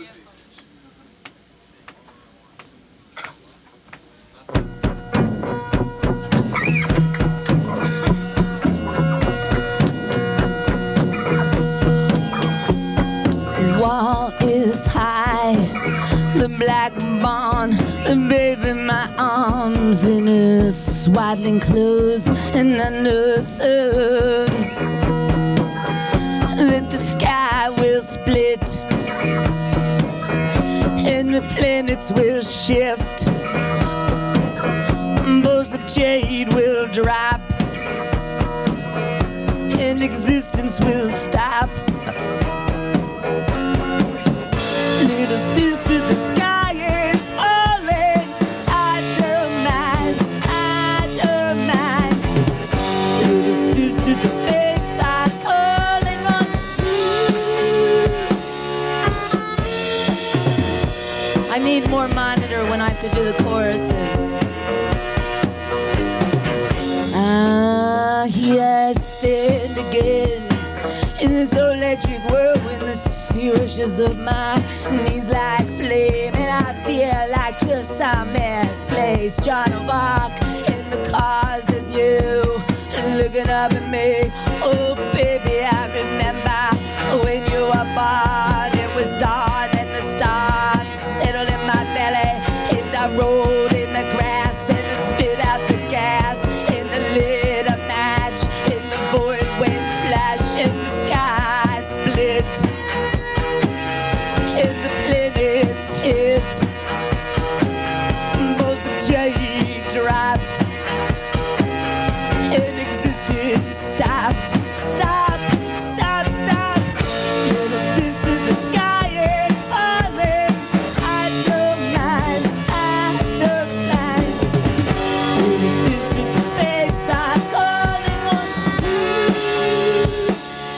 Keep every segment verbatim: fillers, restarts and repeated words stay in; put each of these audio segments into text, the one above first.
Wall is high, the black barn, the baby in my arms in her swaddling clothes and under the sun. That the sky will split and the planets will shift. Balls of jade will drop and existence will stop. Little sister, the sky is falling. I don't mind, I don't mind. Little sister, the fates are calling on you. I need more monitor when I have to do the choruses. Ah, here I stand again in this electric whirlwind. The sea rushes up my knees like flame, and I feel like just some misplaced Joan of Arc in the cars as you looking up at me. Oh baby, I remember when you were born. It was dawn and the stars settled in my belly, and I rolled in the grass and I spit out the gas and I lit a match and the void went flash and the sky split and the planets hit. Balls of jade dropped and existence stopped. Stop, stop, stop. Little sister, the sky is falling. I don't mind, I don't mind. Little sister, the fates are calling on you.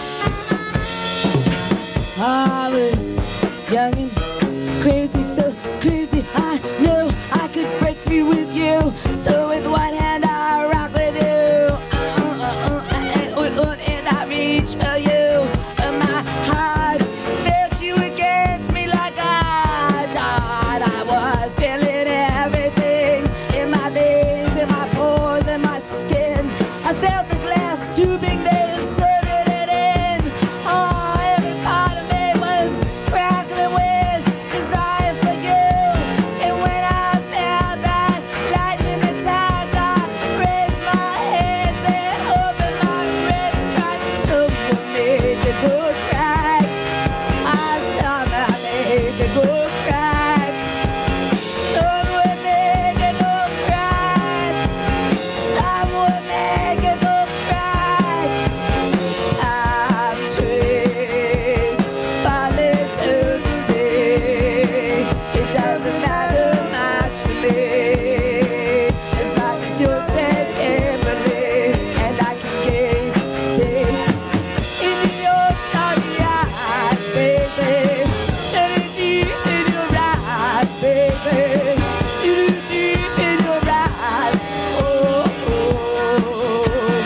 I was young and crazy, so crazy I knew I could break through with you. So with one hand I rock with you, uh, uh, uh, uh, uh, and I reach for you. But my heart felt you against me like I thought I was feeling everything in my veins, in my pores, in my skin. I felt the glass tubing they inserted it in. Oh, every part of me was crackling with desire for you. And when I felt that lightning attack, I raised my hands and opened my ribs, crying. Someone made the go crack. I somehow made the go crack. Someone made the go crack. Someone make it go crack. I'm traced, falling to the sea. It doesn't matter much to me, as long as you're safe, Kimberly, and I can gaze deep into your starry eyes, baby. Turning deep in your eyes, baby. Turning deep in your eyes. Oh, oh,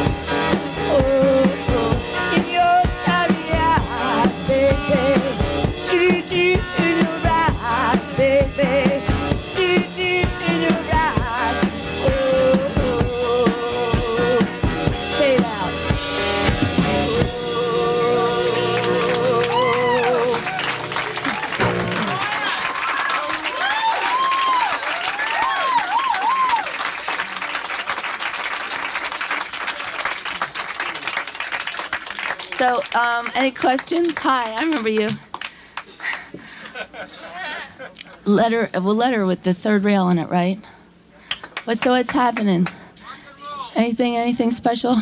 oh, oh. In your starry eyes, baby. Turning deep in your eyes, baby. Turning deep in your eyes. Oh, oh, oh. Say it out. So, um, any questions? Hi, I remember you. Letter, a letter with the third rail on it, right? What? So what's happening? Anything? Anything special?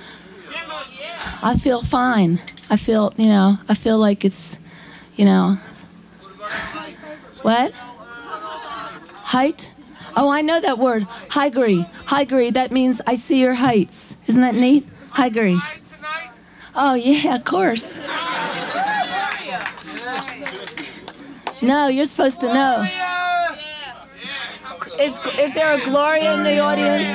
I feel fine. I feel, you know, I feel like it's, you know. What? Height? Oh, I know that word. Hygary. Hygary. That means I see your heights. Isn't that neat? Hygary. Oh yeah, of course. No, you're supposed to know. Is is there a Gloria in the audience?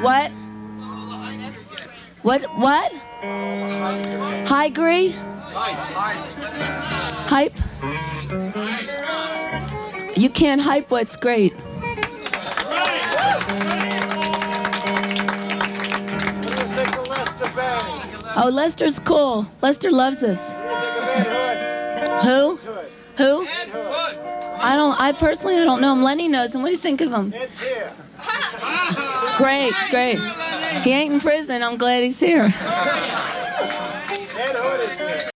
What? What? What? High-gree? Hype? You can't hype what's great. Oh, Lester's cool. Lester loves us. Who? Who? I don't. I personally, I don't know him. Lenny knows him. What do you think of him? Great, great. He ain't in prison. I'm glad he's here.